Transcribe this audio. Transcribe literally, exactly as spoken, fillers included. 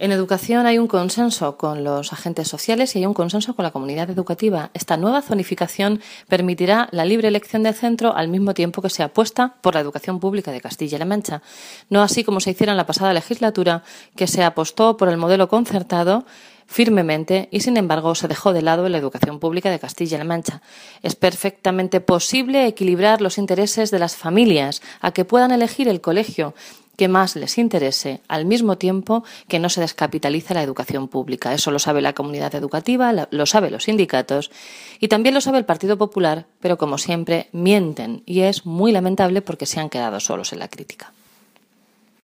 En educación hay un consenso con los agentes sociales y hay un consenso con la comunidad educativa. Esta nueva zonificación permitirá la libre elección de centro al mismo tiempo que se apuesta por la educación pública de Castilla-La Mancha. No así como se hiciera en la pasada legislatura, que se apostó por el modelo concertado firmemente y, sin embargo, se dejó de lado la educación pública de Castilla-La Mancha. Es perfectamente posible equilibrar los intereses de las familias a que puedan elegir el colegio que más les interese, al mismo tiempo que no se descapitaliza la educación pública. Eso lo sabe la comunidad educativa, lo saben los sindicatos y también lo sabe el Partido Popular, pero como siempre mienten y es muy lamentable porque se han quedado solos en la crítica.